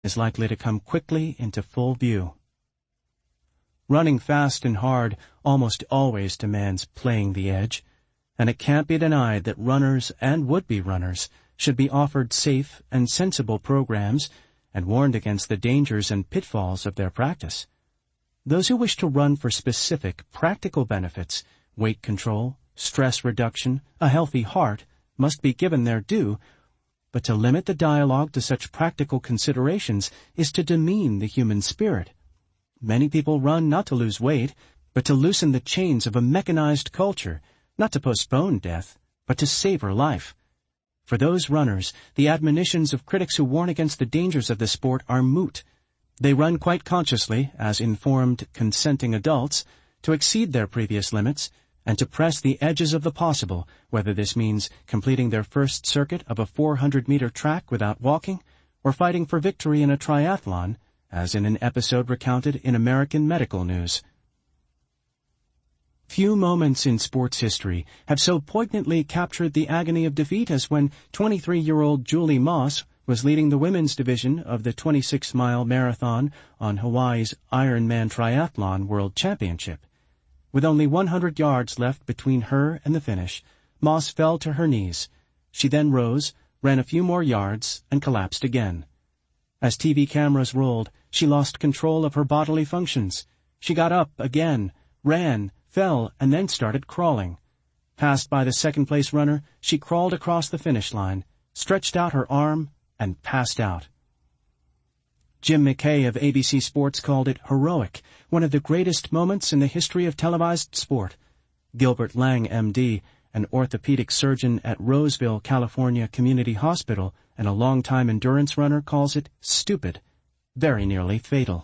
is likely to come quickly into full view. Running fast and hard almost always demands playing the edge, and it can't be denied that runners and would-be runners should be offered safe and sensible programs and warned against the dangers and pitfalls of their practice. Those who wish to run for specific, practical benefits, weight control, stress reduction, a healthy heart, must be given their due, but to limit the dialogue to such practical considerations is to demean the human spirit. Many people run not to lose weight, but to loosen the chains of a mechanized culture, not to postpone death, but to savor life. For those runners, the admonitions of critics who warn against the dangers of the sport are moot. They run quite consciously, as informed, consenting adults, to exceed their previous limits and to press the edges of the possible, whether this means completing their first circuit of a 400-meter track without walking, or fighting for victory in a triathlon, as in an episode recounted in American Medical News. Few moments in sports history have so poignantly captured the agony of defeat as when 23-year-old Julie Moss was leading the women's division of the 26-mile marathon on Hawaii's Ironman Triathlon World Championship. With only 100 yards left between her and the finish, Moss fell to her knees. She then rose, ran a few more yards, and collapsed again. As TV cameras rolled, she lost control of her bodily functions. She got up again, ran, fell, and then started crawling. Passed by the second-place runner, she crawled across the finish line, stretched out her arm, and passed out. Jim McKay of ABC Sports called it heroic, one of the greatest moments in the history of televised sport. Gilbert Lang, M.D., an orthopedic surgeon at Roseville, California Community Hospital and a longtime endurance runner, calls it stupid, very nearly fatal.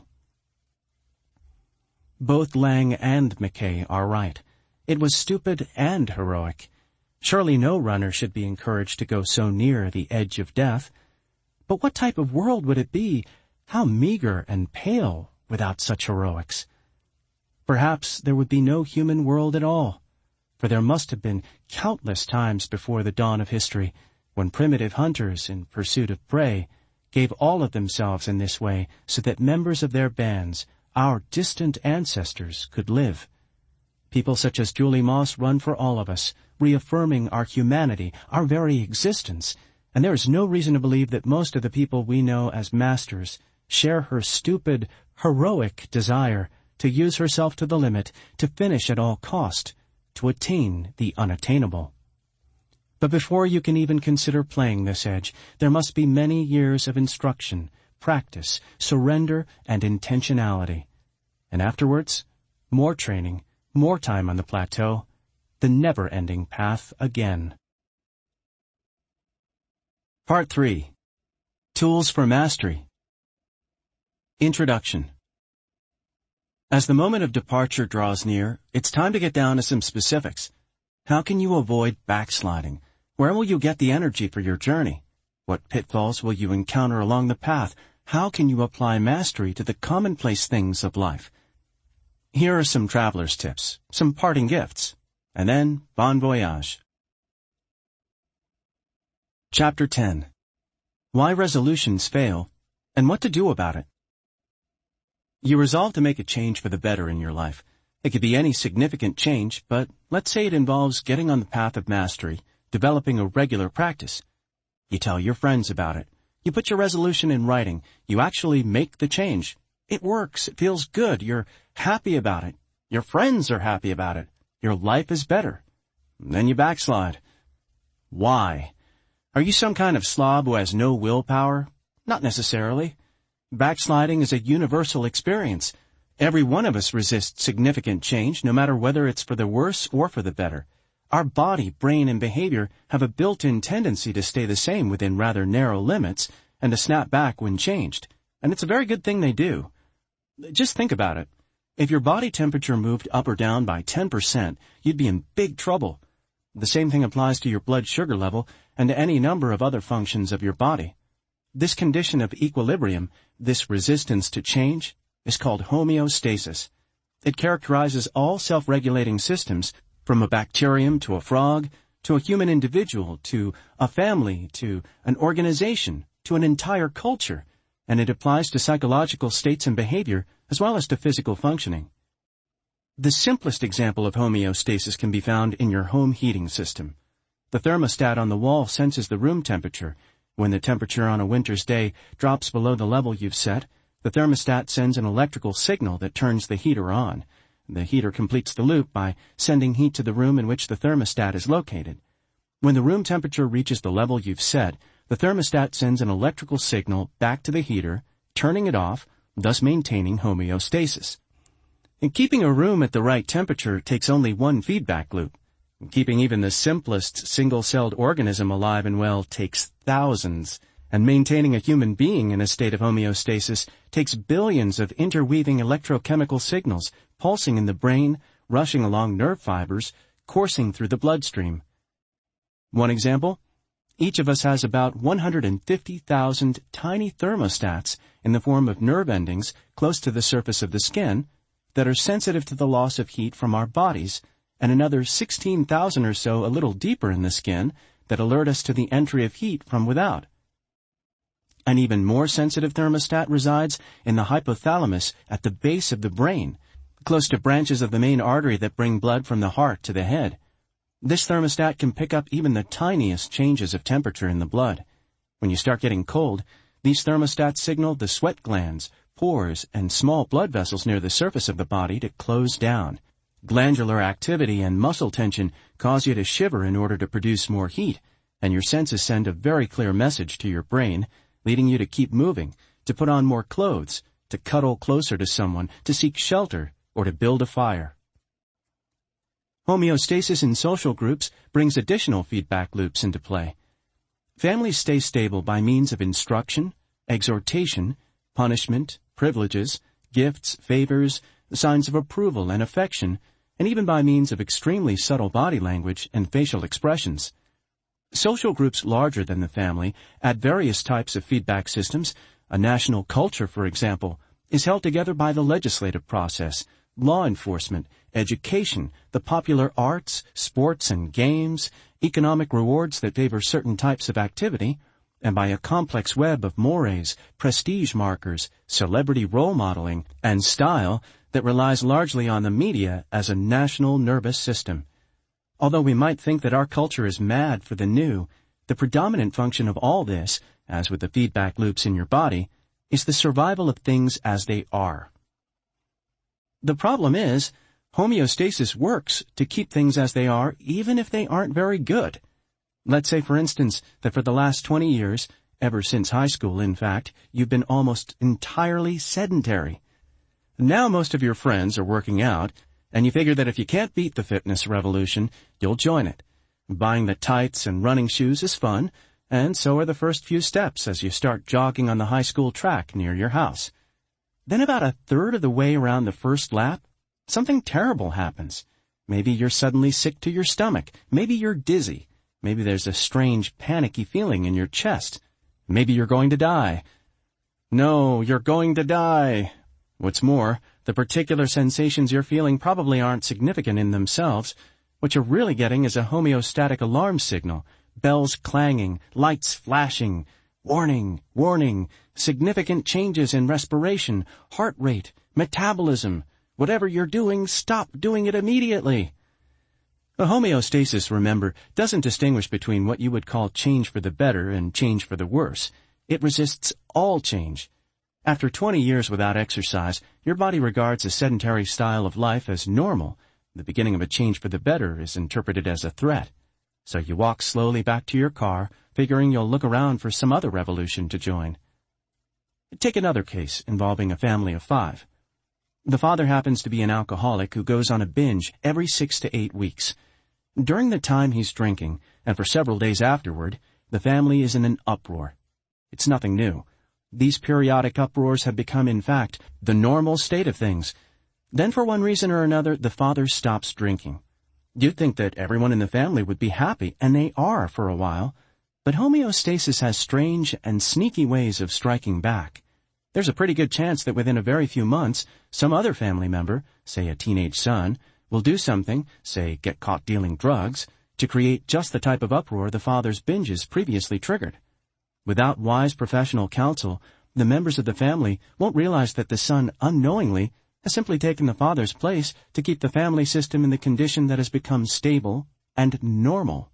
Both Lang and McKay are right. It was stupid and heroic. Surely no runner should be encouraged to go so near the edge of death. But what type of world would it be, how meager and pale, without such heroics? Perhaps there would be no human world at all, for there must have been countless times before the dawn of history when primitive hunters in pursuit of prey gave all of themselves in this way so that members of their bands, our distant ancestors, could live. People such as Julie Moss run for all of us, reaffirming our humanity, our very existence, and there is no reason to believe that most of the people we know as masters share her stupid, heroic desire to use herself to the limit, to finish at all cost, to attain the unattainable. But before you can even consider playing this edge, there must be many years of instruction, practice, surrender, and intentionality. And afterwards, more training, more time on the plateau, the never-ending path again. Part 3. Tools for Mastery. Introduction. As the moment of departure draws near, it's time to get down to some specifics. How can you avoid backsliding? Where will you get the energy for your journey? What pitfalls will you encounter along the path? How can you apply mastery to the commonplace things of life? Here are some traveler's tips, some parting gifts, and then bon voyage. Chapter 10. Why Resolutions Fail, and What to Do About It. You resolve to make a change for the better in your life. It could be any significant change, but let's say it involves getting on the path of mastery, developing a regular practice. You tell your friends about it. You put your resolution in writing. You actually make the change. It works. It feels good. You're happy about it. Your friends are happy about it. Your life is better. And then you backslide. Why? Are you some kind of slob who has no willpower? Not necessarily. Backsliding is a universal experience. Every one of us resists significant change, no matter whether it's for the worse or for the better. Our body, brain, and behavior have a built-in tendency to stay the same within rather narrow limits and to snap back when changed. And it's a very good thing they do. Just think about it. If your body temperature moved up or down by 10%, you'd be in big trouble. The same thing applies to your blood sugar level and to any number of other functions of your body. This condition of equilibrium, this resistance to change, is called homeostasis. It characterizes all self-regulating systems, from a bacterium to a frog, to a human individual, to a family, to an organization, to an entire culture. and it applies to psychological states and behavior as well as to physical functioning. The simplest example of homeostasis can be found in your home heating system. The thermostat on the wall senses the room temperature. When the temperature on a winter's day drops below the level you've set, the thermostat sends an electrical signal that turns the heater on. The heater completes the loop by sending heat to the room in which the thermostat is located. When the room temperature reaches the level you've set, the thermostat sends an electrical signal back to the heater, turning it off, thus maintaining homeostasis. And keeping a room at the right temperature takes only one feedback loop. Keeping even the simplest single-celled organism alive and well takes thousands, and maintaining a human being in a state of homeostasis takes billions of interweaving electrochemical signals pulsing in the brain, rushing along nerve fibers, coursing through the bloodstream. One example? Each of us has about 150,000 tiny thermostats in the form of nerve endings close to the surface of the skin that are sensitive to the loss of heat from our bodies, and another 16,000 or so a little deeper in the skin that alert us to the entry of heat from without. An even more sensitive thermostat resides in the hypothalamus at the base of the brain, close to branches of the main artery that bring blood from the heart to the head. This thermostat can pick up even the tiniest changes of temperature in the blood. When you start getting cold, these thermostats signal the sweat glands, pores, and small blood vessels near the surface of the body to close down. Glandular activity and muscle tension cause you to shiver in order to produce more heat, and your senses send a very clear message to your brain, leading you to keep moving, to put on more clothes, to cuddle closer to someone, to seek shelter, or to build a fire. Homeostasis in social groups brings additional feedback loops into play. Families stay stable by means of instruction, exhortation, punishment, privileges, gifts, favors, signs of approval and affection, and even by means of extremely subtle body language and facial expressions. Social groups larger than the family add various types of feedback systems. A national culture, for example, is held together by the legislative process, law enforcement, education, the popular arts, sports and games, economic rewards that favor certain types of activity, and by a complex web of mores, prestige markers, celebrity role modeling, and style that relies largely on the media as a national nervous system. Although we might think that our culture is mad for the new, the predominant function of all this, as with the feedback loops in your body, is the survival of things as they are. The problem is, homeostasis works to keep things as they are even if they aren't very good. Let's say, for instance, that for the last 20 years, ever since high school, in fact, you've been almost entirely sedentary. Now most of your friends are working out, and you figure that if you can't beat the fitness revolution, you'll join it. Buying the tights and running shoes is fun, and so are the first few steps as you start jogging on the high school track near your house. Then about a third of the way around the first lap, something terrible happens. Maybe you're suddenly sick to your stomach. Maybe you're dizzy. Maybe there's a strange, panicky feeling in your chest. Maybe you're going to die. No, you're going to die. What's more, the particular sensations you're feeling probably aren't significant in themselves. What you're really getting is a homeostatic alarm signal, bells clanging, lights flashing, warning, warning, significant changes in respiration, heart rate, metabolism. Whatever you're doing, stop doing it immediately. A homeostasis, remember, doesn't distinguish between what you would call change for the better and change for the worse. It resists all change. After 20 years without exercise, your body regards a sedentary style of life as normal. The beginning of a change for the better is interpreted as a threat. So you walk slowly back to your car, figuring you'll look around for some other revolution to join. Take another case involving a family of 5. The father happens to be an alcoholic who goes on a binge every 6 to 8 weeks. During the time he's drinking, and for several days afterward, the family is in an uproar. It's nothing new. These periodic uproars have become, in fact, the normal state of things. Then for one reason or another, the father stops drinking. You'd think that everyone in the family would be happy, and they are for a while. But homeostasis has strange and sneaky ways of striking back. There's a pretty good chance that within a very few months, some other family member, say a teenage son, will do something, say get caught dealing drugs, to create just the type of uproar the father's binges previously triggered. Without wise professional counsel, The members of the family won't realize that the son unknowingly has simply taken the father's place to keep the family system in the condition that has become stable and normal.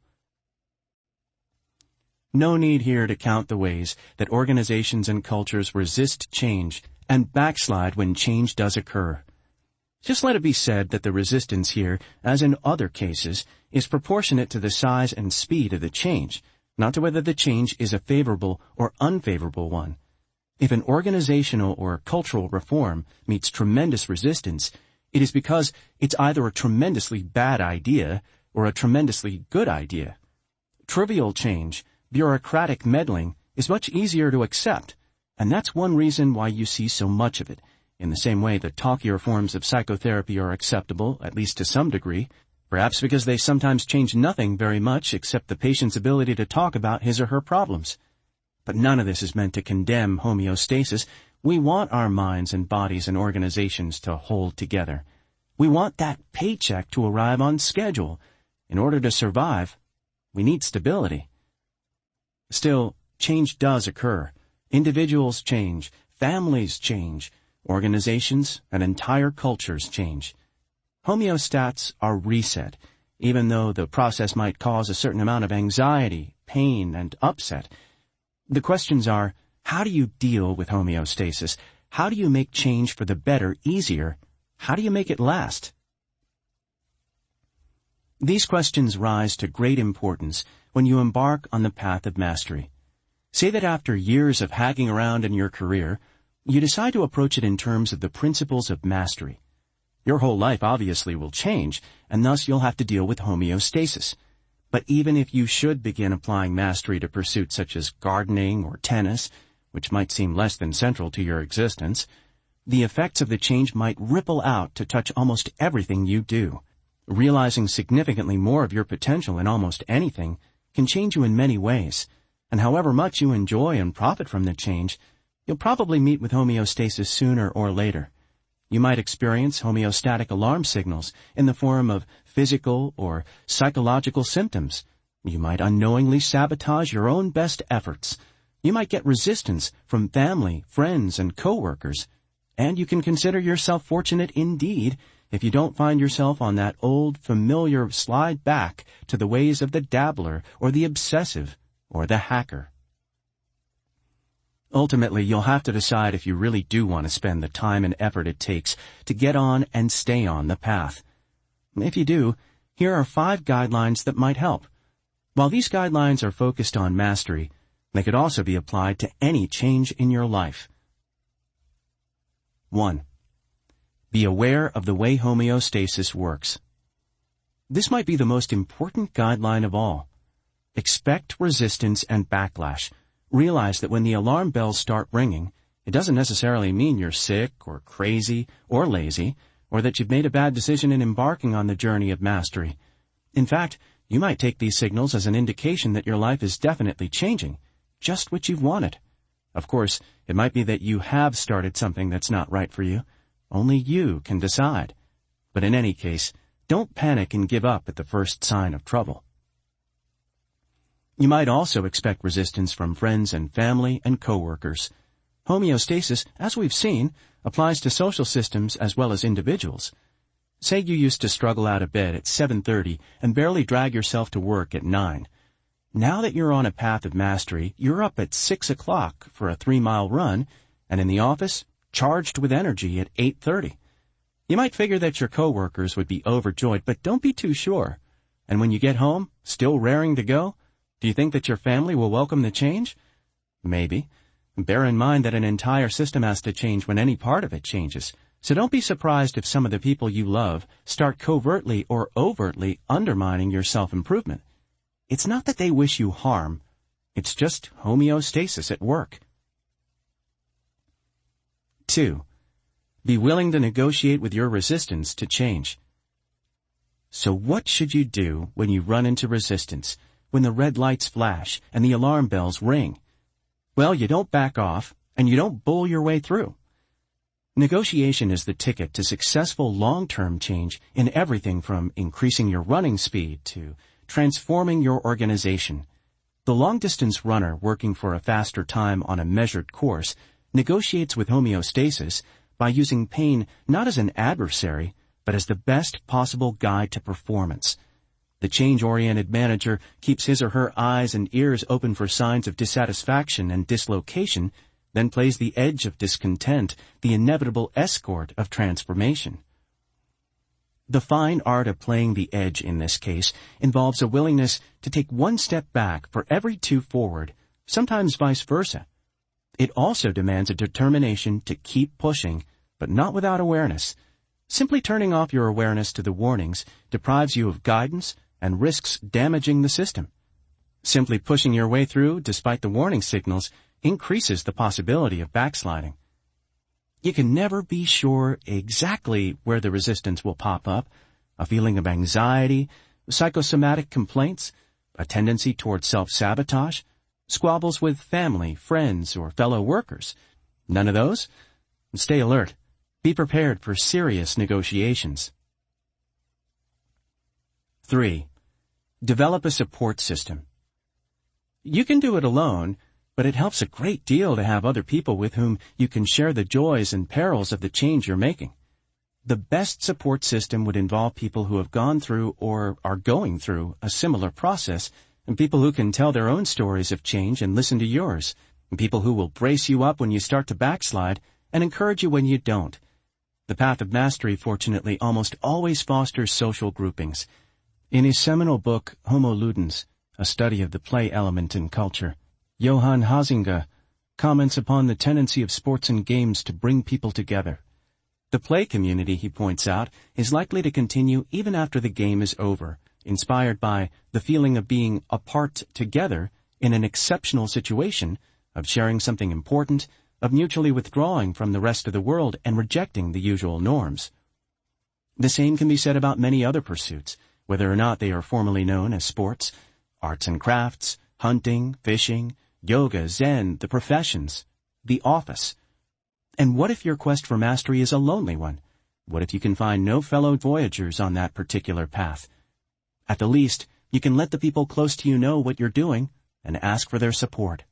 No need here to count the ways that organizations and cultures resist change and backslide when change does occur. Just let it be said that the resistance here, as in other cases, is proportionate to the size and speed of the change, not to whether the change is a favorable or unfavorable one. If an organizational or cultural reform meets tremendous resistance, it is because it's either a tremendously bad idea or a tremendously good idea. Trivial change, bureaucratic meddling, is much easier to accept, and that's one reason why you see so much of it. In the same way that talkier forms of psychotherapy are acceptable, at least to some degree, perhaps because they sometimes change nothing very much except the patient's ability to talk about his or her problems. But none of this is meant to condemn homeostasis. We want our minds and bodies and organizations to hold together. We want that paycheck to arrive on schedule. In order to survive, we need stability. Still, change does occur. Individuals change, families change, organizations and entire cultures change. Homeostats are reset, even though the process might cause a certain amount of anxiety, pain, and upset. The questions are, how do you deal with homeostasis? How do you make change for the better easier? How do you make it last? These questions rise to great importance when you embark on the path of mastery. Say that after years of hacking around in your career, you decide to approach it in terms of the principles of mastery. Your whole life obviously will change, and thus you'll have to deal with homeostasis. But even if you should begin applying mastery to pursuits such as gardening or tennis, which might seem less than central to your existence, the effects of the change might ripple out to touch almost everything you do. Realizing significantly more of your potential in almost anything can change you in many ways, and however much you enjoy and profit from the change, you'll probably meet with homeostasis sooner or later. You might experience homeostatic alarm signals in the form of physical or psychological symptoms. You might unknowingly sabotage your own best efforts. You might get resistance from family, friends, and coworkers. And you can consider yourself fortunate indeed if you don't find yourself on that old, familiar slide back to the ways of the dabbler or the obsessive or the hacker. Ultimately, you'll have to decide if you really do want to spend the time and effort it takes to get on and stay on the path. If you do, here are 5 guidelines that might help. While these guidelines are focused on mastery, they could also be applied to any change in your life. 1. Be aware of the way homeostasis works. This might be the most important guideline of all. Expect resistance and backlash. Realize that when the alarm bells start ringing, it doesn't necessarily mean you're sick or crazy or lazy, or that you've made a bad decision in embarking on the journey of mastery. In fact, you might take these signals as an indication that your life is definitely changing, just what you've wanted. Of course, it might be that you have started something that's not right for you. Only you can decide. But in any case, don't panic and give up at the first sign of trouble. You might also expect resistance from friends and family and coworkers. Homeostasis, as we've seen, applies to social systems as well as individuals. Say you used to struggle out of bed at 7:30 and barely drag yourself to work at 9. Now that you're on a path of mastery, you're up at 6 o'clock for a 3-mile run, and in the office, charged with energy at 8:30. You might figure that your coworkers would be overjoyed, but don't be too sure. And when you get home, still raring to go, do you think that your family will welcome the change? Maybe. Bear in mind that an entire system has to change when any part of it changes. So don't be surprised if some of the people you love start covertly or overtly undermining your self-improvement. It's not that they wish you harm. It's just homeostasis at work. 2. Be willing to negotiate with your resistance to change. So what should you do when you run into resistance, when the red lights flash and the alarm bells ring? Well, you don't back off, and you don't bull your way through. Negotiation is the ticket to successful long-term change in everything from increasing your running speed to transforming your organization. The long-distance runner working for a faster time on a measured course negotiates with homeostasis by using pain not as an adversary, but as the best possible guide to performance. The change-oriented manager keeps his or her eyes and ears open for signs of dissatisfaction and dislocation, then plays the edge of discontent, the inevitable escort of transformation. The fine art of playing the edge in this case involves a willingness to take one step back for every two forward, sometimes vice versa. It also demands a determination to keep pushing, but not without awareness. Simply turning off your awareness to the warnings deprives you of guidance and risks damaging the system. Simply pushing your way through despite the warning signals increases the possibility of backsliding. You can never be sure exactly where the resistance will pop up. A feeling of anxiety, psychosomatic complaints, a tendency toward self-sabotage, squabbles with family, friends, or fellow workers. None of those? Stay alert. Be prepared for serious negotiations. 3. Develop a support system. You can do it alone, but it helps a great deal to have other people with whom you can share the joys and perils of the change you're making. The best support system would involve people who have gone through or are going through a similar process, and people who can tell their own stories of change and listen to yours, and people who will brace you up when you start to backslide and encourage you when you don't. The Path of Mastery, fortunately, almost always fosters social groupings. In his seminal book, Homo Ludens, a study of the play element in culture, Johann Huizinga comments upon the tendency of sports and games to bring people together. The play community, he points out, is likely to continue even after the game is over, inspired by the feeling of being apart together in an exceptional situation, of sharing something important, of mutually withdrawing from the rest of the world and rejecting the usual norms. The same can be said about many other pursuits, whether or not they are formally known as sports, arts and crafts, hunting, fishing, yoga, Zen, the professions, the office. And what if your quest for mastery is a lonely one? What if you can find no fellow voyagers on that particular path? At the least, you can let the people close to you know what you're doing and ask for their support.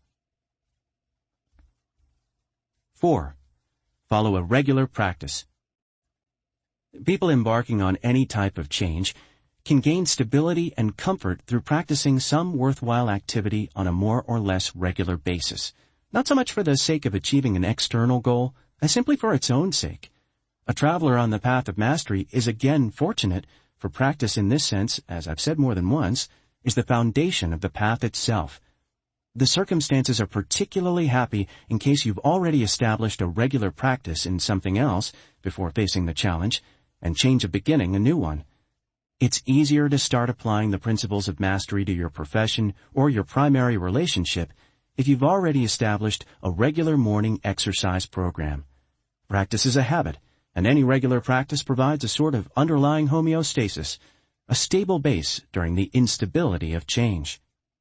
4. Follow a regular practice. People embarking on any type of change can gain stability and comfort through practicing some worthwhile activity on a more or less regular basis, not so much for the sake of achieving an external goal, as simply for its own sake. A traveler on the path of mastery is again fortunate, for practice in this sense, as I've said more than once, is the foundation of the path itself. The circumstances are particularly happy in case you've already established a regular practice in something else before facing the challenge, and change of beginning a new one. It's easier to start applying the principles of mastery to your profession or your primary relationship if you've already established a regular morning exercise program. Practice is a habit, and any regular practice provides a sort of underlying homeostasis, a stable base during the instability of change.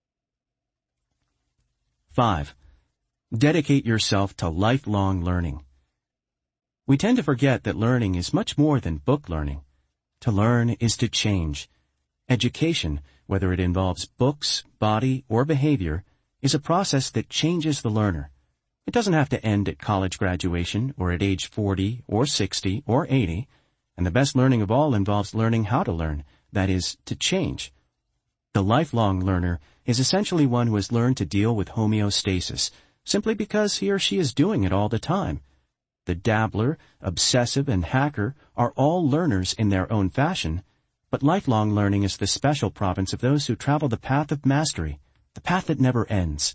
5. Dedicate yourself to lifelong learning. We tend to forget that learning is much more than book learning. To learn is to change. Education, whether it involves books, body, or behavior, is a process that changes the learner. It doesn't have to end at college graduation or at age 40 or 60 or 80, and the best learning of all involves learning how to learn, that is, to change. The lifelong learner is essentially one who has learned to deal with homeostasis, simply because he or she is doing it all the time. The dabbler, obsessive, and hacker are all learners in their own fashion, but lifelong learning is the special province of those who travel the path of mastery, the path that never ends.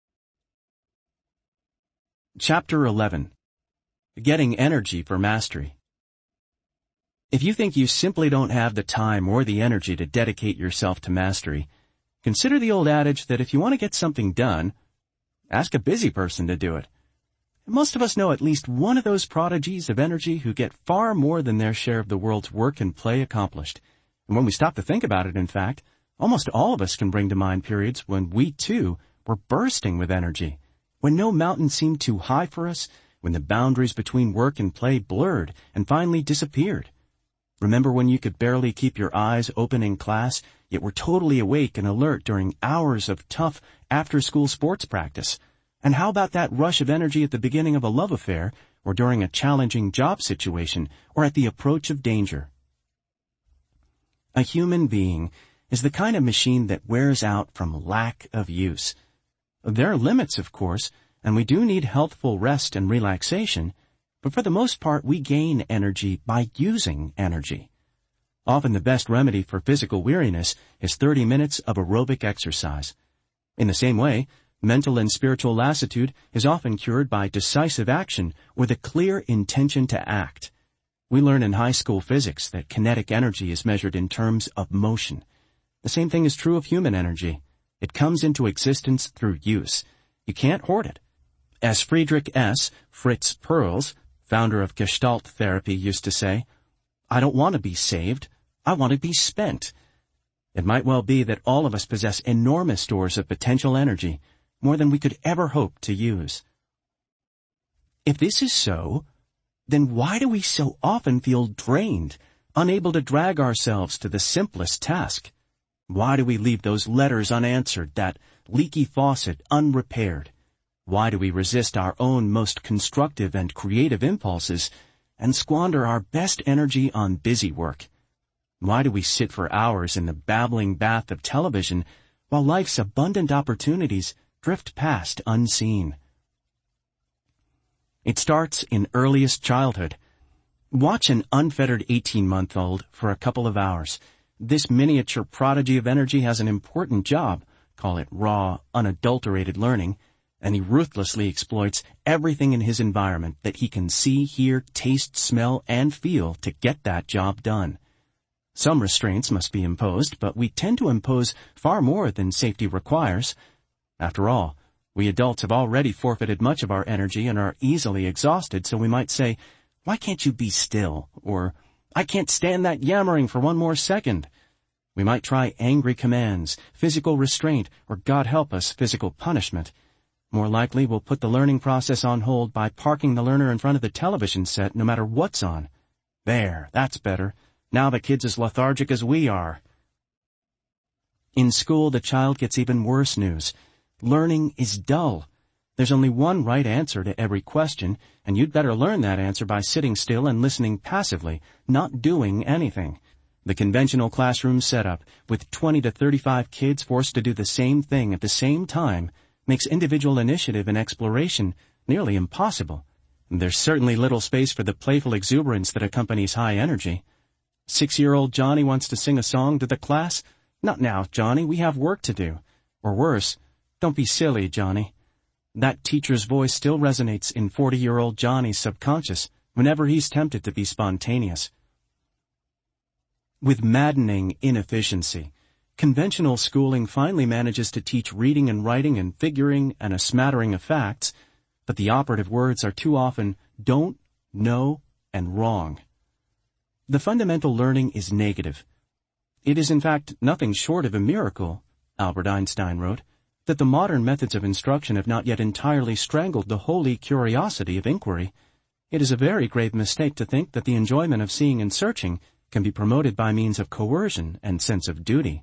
Chapter 11. Getting Energy for Mastery. If you think you simply don't have the time or the energy to dedicate yourself to mastery, consider the old adage that if you want to get something done, ask a busy person to do it. Most of us know at least one of those prodigies of energy who get far more than their share of the world's work and play accomplished. And when we stop to think about it, in fact, almost all of us can bring to mind periods when we, too, were bursting with energy, when no mountain seemed too high for us, when the boundaries between work and play blurred and finally disappeared. Remember when you could barely keep your eyes open in class, yet were totally awake and alert during hours of tough after-school sports practice, And how about that rush of energy at the beginning of a love affair, or during a challenging job situation, or at the approach of danger? A human being is the kind of machine that wears out from lack of use. There are limits, of course, and we do need healthful rest and relaxation, but for the most part we gain energy by using energy. Often the best remedy for physical weariness is 30 minutes of aerobic exercise. In the same way, mental and spiritual lassitude is often cured by decisive action with a clear intention to act. We learn in high school physics that kinetic energy is measured in terms of motion. The same thing is true of human energy. It comes into existence through use. You can't hoard it. As Friedrich S. Fritz Perls, founder of Gestalt therapy, used to say, "I don't want to be saved. I want to be spent." It might well be that all of us possess enormous stores of potential energy, more than we could ever hope to use. If this is so, then why do we so often feel drained, unable to drag ourselves to the simplest task? Why do we leave those letters unanswered, that leaky faucet unrepaired? Why do we resist our own most constructive and creative impulses and squander our best energy on busy work? Why do we sit for hours in the babbling bath of television while life's abundant opportunities drift past unseen? It starts in earliest childhood. Watch an unfettered 18-month-old for a couple of hours. This miniature prodigy of energy has an important job, call it raw, unadulterated learning, and he ruthlessly exploits everything in his environment that he can see, hear, taste, smell, and feel to get that job done. Some restraints must be imposed, but we tend to impose far more than safety requires. After all, we adults have already forfeited much of our energy and are easily exhausted, so we might say, "Why can't you be still?" Or, "I can't stand that yammering for one more second." We might try angry commands, physical restraint, or, God help us, physical punishment. More likely, we'll put the learning process on hold by parking the learner in front of the television set no matter what's on. There, that's better. Now the kid's as lethargic as we are. In school, the child gets even worse news. Learning is dull. There's only one right answer to every question, and you'd better learn that answer by sitting still and listening passively, not doing anything. The conventional classroom setup, with 20 to 35 kids forced to do the same thing at the same time, makes individual initiative and exploration nearly impossible. There's certainly little space for the playful exuberance that accompanies high energy. 6-year-old Johnny wants to sing a song to the class. "Not now, Johnny, we have work to do." Or worse, "Don't be silly, Johnny." That teacher's voice still resonates in 40-year-old Johnny's subconscious whenever he's tempted to be spontaneous. With maddening inefficiency, conventional schooling finally manages to teach reading and writing and figuring and a smattering of facts, but the operative words are too often don't, no, and wrong. The fundamental learning is negative. It is in fact nothing short of a miracle, Albert Einstein wrote, that the modern methods of instruction have not yet entirely strangled the holy curiosity of inquiry. It is a very grave mistake to think that the enjoyment of seeing and searching can be promoted by means of coercion and sense of duty.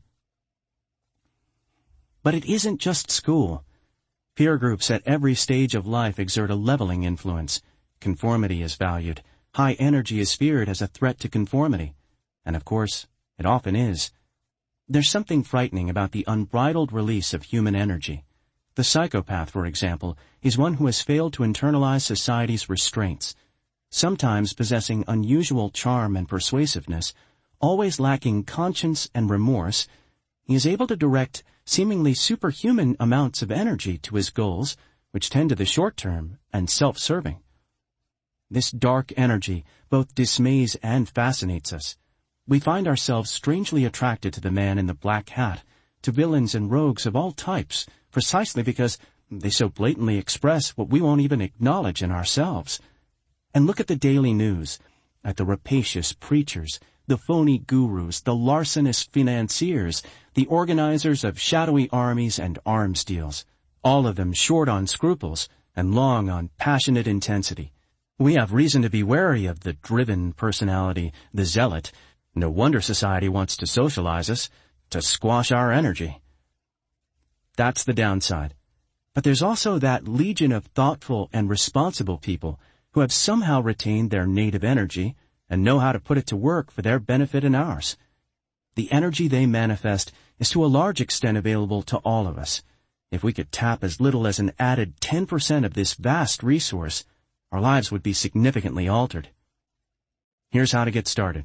But it isn't just school. Peer groups at every stage of life exert a leveling influence. Conformity is valued. High energy is feared as a threat to conformity. And of course, it often is. There's something frightening about the unbridled release of human energy. The psychopath, for example, is one who has failed to internalize society's restraints. Sometimes possessing unusual charm and persuasiveness, always lacking conscience and remorse, he is able to direct seemingly superhuman amounts of energy to his goals, which tend to the short term and self-serving. This dark energy both dismays and fascinates us. We find ourselves strangely attracted to the man in the black hat, to villains and rogues of all types, precisely because they so blatantly express what we won't even acknowledge in ourselves. And look at the daily news, at the rapacious preachers, the phony gurus, the larcenous financiers, the organizers of shadowy armies and arms deals, all of them short on scruples and long on passionate intensity. We have reason to be wary of the driven personality, the zealot. No wonder society wants to socialize us, to squash our energy. That's the downside. But there's also that legion of thoughtful and responsible people who have somehow retained their native energy and know how to put it to work for their benefit and ours. The energy they manifest is to a large extent available to all of us. If we could tap as little as an added 10% of this vast resource, our lives would be significantly altered. Here's how to get started.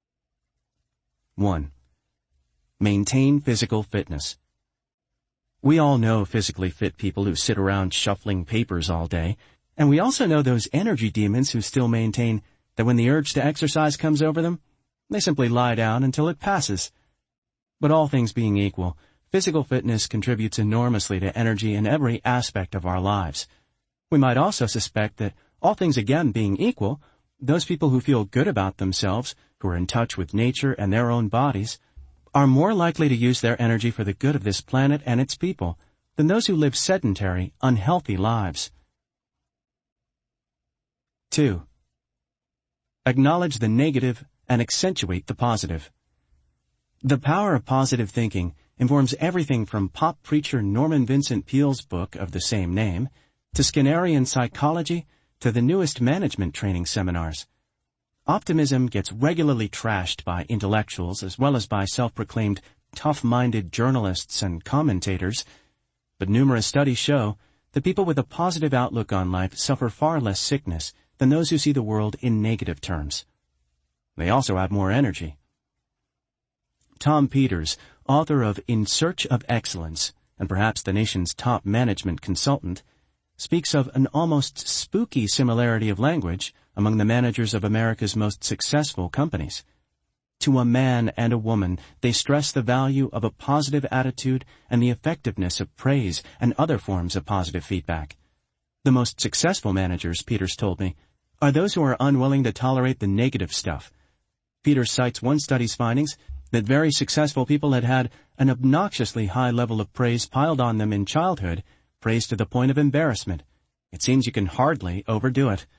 1. Maintain physical fitness. We all know physically fit people who sit around shuffling papers all day, and we also know those energy demons who still maintain that when the urge to exercise comes over them, they simply lie down until it passes. But all things being equal, physical fitness contributes enormously to energy in every aspect of our lives. We might also suspect that, all things again being equal, those people who feel good about themselves, who are in touch with nature and their own bodies, are more likely to use their energy for the good of this planet and its people than those who live sedentary, unhealthy lives. 2. Acknowledge the negative and accentuate the positive. The power of positive thinking informs everything from pop preacher Norman Vincent Peale's book of the same name, to Skinnerian psychology, to the newest management training seminars. Optimism gets regularly trashed by intellectuals as well as by self-proclaimed tough-minded journalists and commentators, but numerous studies show that people with a positive outlook on life suffer far less sickness than those who see the world in negative terms. They also have more energy. Tom Peters, author of In Search of Excellence, and perhaps the nation's top management consultant, speaks of an almost spooky similarity of language among the managers of America's most successful companies. To a man and a woman, they stress the value of a positive attitude and the effectiveness of praise and other forms of positive feedback. The most successful managers, Peters told me, are those who are unwilling to tolerate the negative stuff. Peters cites one study's findings that very successful people had an obnoxiously high level of praise piled on them in childhood, praise to the point of embarrassment. It seems you can hardly overdo it.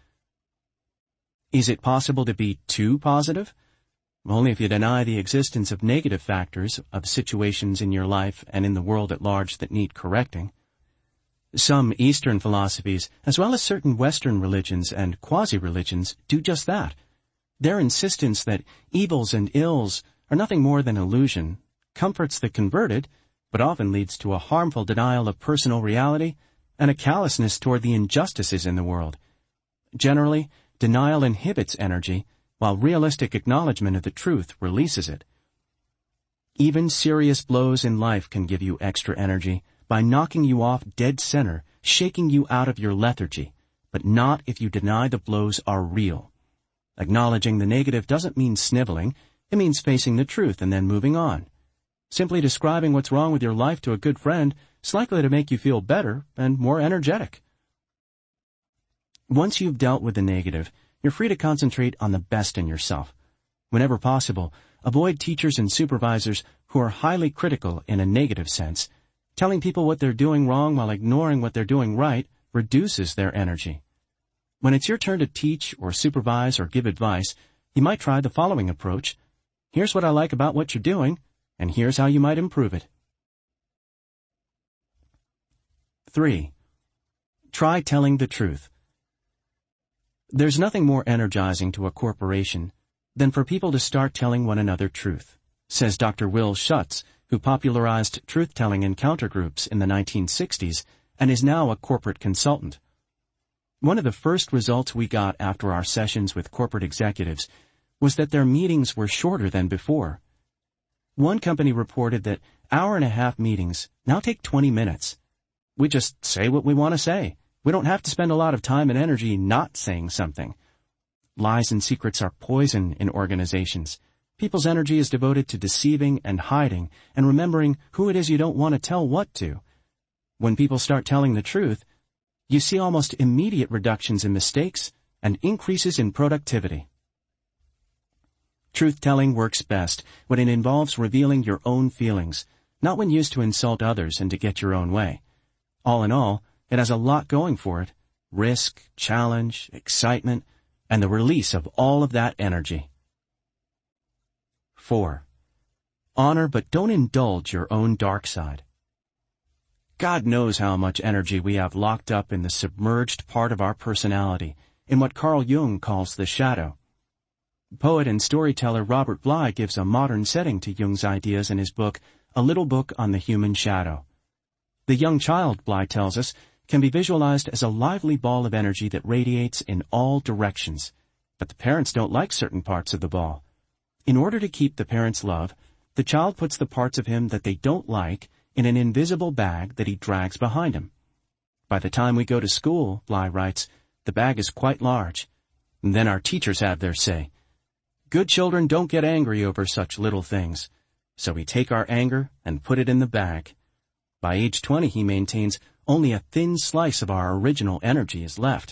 Is it possible to be too positive? Only if you deny the existence of negative factors of situations in your life and in the world at large that need correcting. Some Eastern philosophies, as well as certain Western religions and quasi-religions, do just that. Their insistence that evils and ills are nothing more than illusion comforts the converted, but often leads to a harmful denial of personal reality and a callousness toward the injustices in the world. Generally, denial inhibits energy, while realistic acknowledgement of the truth releases it. Even serious blows in life can give you extra energy by knocking you off dead center, shaking you out of your lethargy, but not if you deny the blows are real. Acknowledging the negative doesn't mean sniveling, it means facing the truth and then moving on. Simply describing what's wrong with your life to a good friend is likely to make you feel better and more energetic. Once you've dealt with the negative, you're free to concentrate on the best in yourself. Whenever possible, avoid teachers and supervisors who are highly critical in a negative sense. Telling people what they're doing wrong while ignoring what they're doing right reduces their energy. When it's your turn to teach or supervise or give advice, you might try the following approach. Here's what I like about what you're doing, and here's how you might improve it. 3. Try telling the truth. There's nothing more energizing to a corporation than for people to start telling one another truth, says Dr. Will Schutz, who popularized truth-telling encounter groups in the 1960s and is now a corporate consultant. One of the first results we got after our sessions with corporate executives was that their meetings were shorter than before. One company reported that hour-and-a-half meetings now take 20 minutes. We just say what we want to say. We don't have to spend a lot of time and energy not saying something. Lies and secrets are poison in organizations. People's energy is devoted to deceiving and hiding and remembering who it is you don't want to tell what to. When people start telling the truth, you see almost immediate reductions in mistakes and increases in productivity. Truth-telling works best when it involves revealing your own feelings, not when used to insult others and to get your own way. All in all, it has a lot going for it: risk, challenge, excitement, and the release of all of that energy. 4. Honor but don't indulge your own dark side. God knows how much energy we have locked up in the submerged part of our personality, in what Carl Jung calls the shadow. Poet and storyteller Robert Bly gives a modern setting to Jung's ideas in his book, A Little Book on the Human Shadow. The young child, Bly tells us, can be visualized as a lively ball of energy that radiates in all directions. But the parents don't like certain parts of the ball. In order to keep the parents' love, the child puts the parts of him that they don't like in an invisible bag that he drags behind him. By the time we go to school, Bly writes, the bag is quite large. And then our teachers have their say. Good children don't get angry over such little things. So we take our anger and put it in the bag. By age 20, he maintains, only a thin slice of our original energy is left.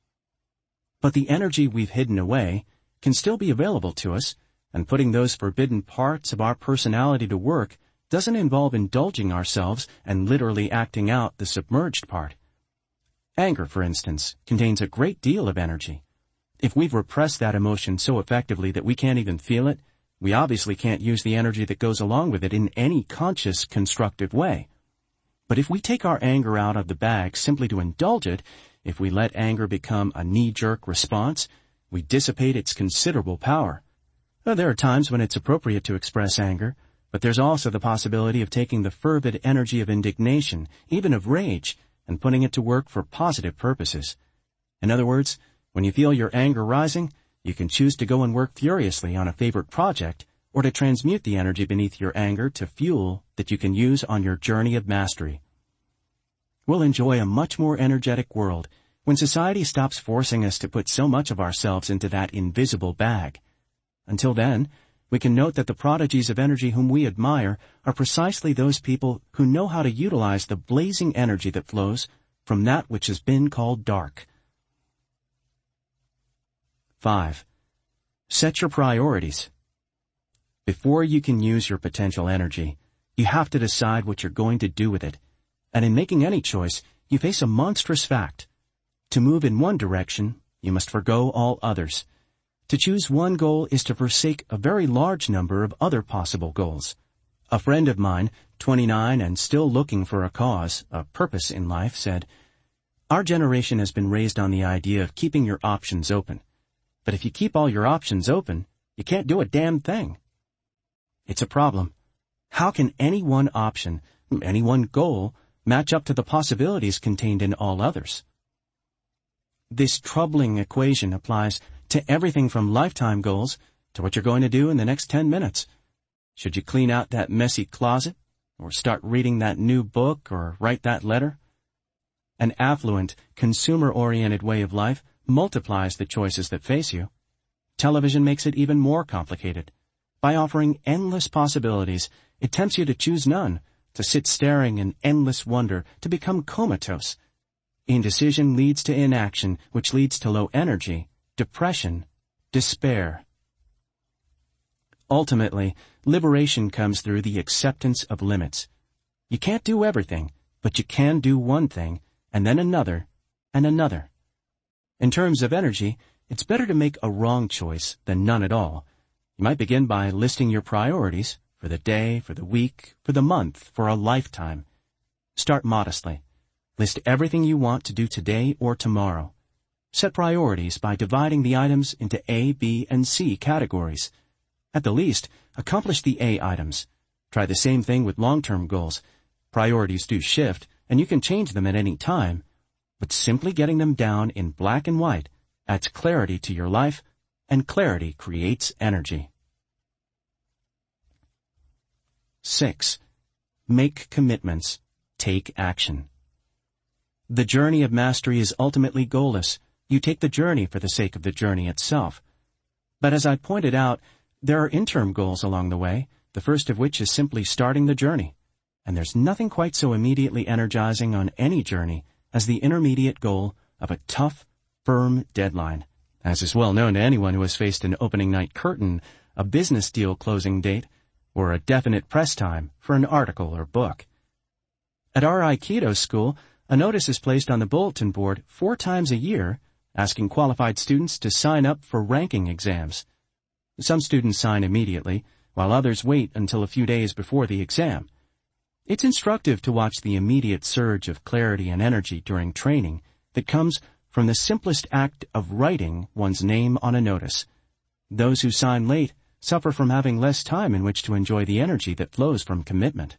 But the energy we've hidden away can still be available to us, and putting those forbidden parts of our personality to work doesn't involve indulging ourselves and literally acting out the submerged part. Anger, for instance, contains a great deal of energy. If we've repressed that emotion so effectively that we can't even feel it, we obviously can't use the energy that goes along with it in any conscious, constructive way. But if we take our anger out of the bag simply to indulge it, if we let anger become a knee-jerk response, we dissipate its considerable power. There are times when it's appropriate to express anger, but there's also the possibility of taking the fervid energy of indignation, even of rage, and putting it to work for positive purposes. In other words, when you feel your anger rising, you can choose to go and work furiously on a favorite project, or to transmute the energy beneath your anger to fuel that you can use on your journey of mastery. We'll enjoy a much more energetic world when society stops forcing us to put so much of ourselves into that invisible bag. Until then, we can note that the prodigies of energy whom we admire are precisely those people who know how to utilize the blazing energy that flows from that which has been called dark. 5. Set your priorities. Before you can use your potential energy, you have to decide what you're going to do with it. And in making any choice, you face a monstrous fact. To move in one direction, you must forgo all others. To choose one goal is to forsake a very large number of other possible goals. A friend of mine, 29 and still looking for a cause, a purpose in life, said, "Our generation has been raised on the idea of keeping your options open. But if you keep all your options open, you can't do a damn thing." It's a problem. How can any one option, any one goal, match up to the possibilities contained in all others? This troubling equation applies to everything from lifetime goals to what you're going to do in the next 10 minutes. Should you clean out that messy closet, or start reading that new book, or write that letter? An affluent, consumer-oriented way of life multiplies the choices that face you. Television makes it even more complicated. By offering endless possibilities, it tempts you to choose none, to sit staring in endless wonder, to become comatose. Indecision leads to inaction, which leads to low energy, depression, despair. Ultimately, liberation comes through the acceptance of limits. You can't do everything, but you can do one thing, and then another, and another. In terms of energy, it's better to make a wrong choice than none at all. You might begin by listing your priorities for the day, for the week, for the month, for a lifetime. Start modestly. List everything you want to do today or tomorrow. Set priorities by dividing the items into A, B, and C categories. At the least, accomplish the A items. Try the same thing with long-term goals. Priorities do shift, and you can change them at any time, but simply getting them down in black and white adds clarity to your life, and clarity creates energy. 6. Make commitments. Take action. The journey of mastery is ultimately goalless. You take the journey for the sake of the journey itself. But as I pointed out, there are interim goals along the way, the first of which is simply starting the journey. And there's nothing quite so immediately energizing on any journey as the intermediate goal of a tough, firm deadline. As is well known to anyone who has faced an opening night curtain, a business deal closing date, or a definite press time for an article or book. At our Aikido school, a notice is placed on the bulletin board 4 times a year asking qualified students to sign up for ranking exams. Some students sign immediately, while others wait until a few days before the exam. It's instructive to watch the immediate surge of clarity and energy during training that comes from the simplest act of writing one's name on a notice. Those who sign late suffer from having less time in which to enjoy the energy that flows from commitment.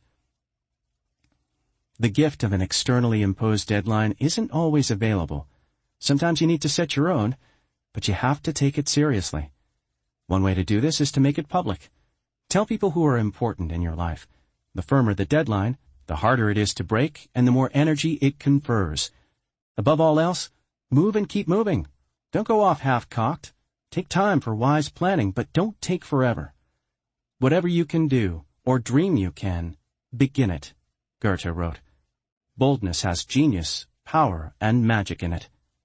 The gift of an externally imposed deadline isn't always available. Sometimes you need to set your own, but you have to take it seriously. One way to do this is to make it public. Tell people who are important in your life. The firmer the deadline, the harder it is to break, and the more energy it confers. Above all else, move and keep moving. Don't go off half-cocked. Take time for wise planning, but don't take forever. Whatever you can do, or dream you can, begin it, Goethe wrote. Boldness has genius, power, and magic in it.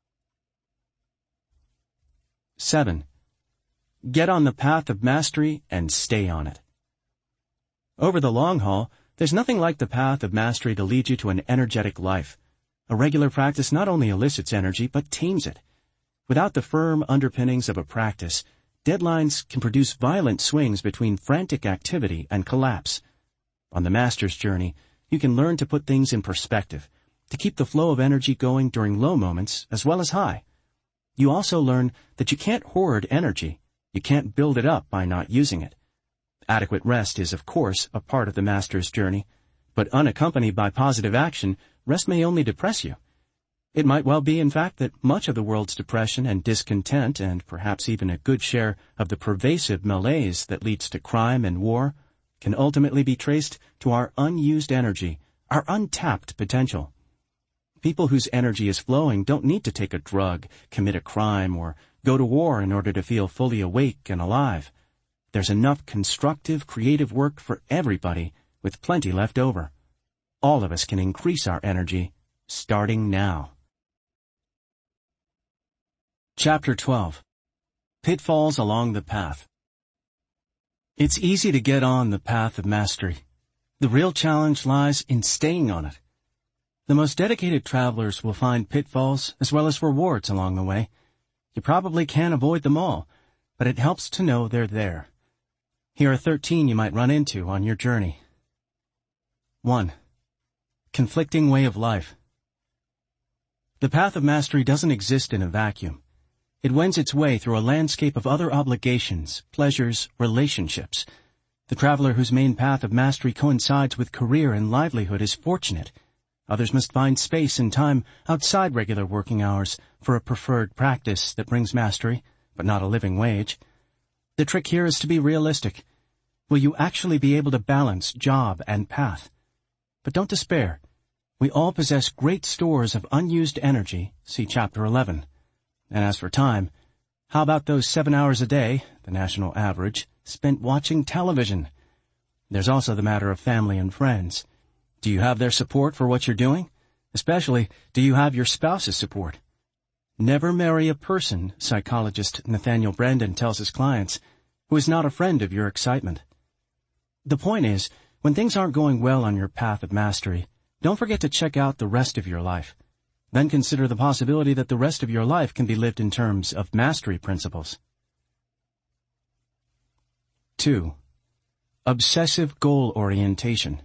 7. Get on the path of mastery and stay on it. Over the long haul, there's nothing like the path of mastery to lead you to an energetic life. A regular practice not only elicits energy, but tames it. Without the firm underpinnings of a practice, deadlines can produce violent swings between frantic activity and collapse. On the master's journey, you can learn to put things in perspective, to keep the flow of energy going during low moments as well as high. You also learn that you can't hoard energy. You can't build it up by not using it. Adequate rest is, of course, a part of the master's journey, but unaccompanied by positive action, rest may only depress you. It might well be, in fact, that much of the world's depression and discontent, and perhaps even a good share of the pervasive malaise that leads to crime and war, can ultimately be traced to our unused energy, our untapped potential. People whose energy is flowing don't need to take a drug, commit a crime, or go to war in order to feel fully awake and alive. There's enough constructive, creative work for everybody, with plenty left over. All of us can increase our energy, starting now. Chapter 12. Pitfalls along the path. It's easy to get on the path of mastery. The real challenge lies in staying on it. The most dedicated travelers will find pitfalls as well as rewards along the way. You probably can't avoid them all, but it helps to know they're there. Here are 13 you might run into on your journey. 1. Conflicting way of life. The path of mastery doesn't exist in a vacuum. It wends its way through a landscape of other obligations, pleasures, relationships. The traveler whose main path of mastery coincides with career and livelihood is fortunate. Others must find space and time outside regular working hours for a preferred practice that brings mastery, but not a living wage. The trick here is to be realistic. Will you actually be able to balance job and path? But don't despair. We all possess great stores of unused energy, see Chapter 11. And as for time, how about those 7 hours a day, the national average, spent watching television? There's also the matter of family and friends. Do you have their support for what you're doing? Especially, do you have your spouse's support? Never marry a person, psychologist Nathaniel Branden tells his clients, who is not a friend of your excitement. The point is, when things aren't going well on your path of mastery, don't forget to check out the rest of your life. Then consider the possibility that the rest of your life can be lived in terms of mastery principles. 2. Obsessive goal orientation.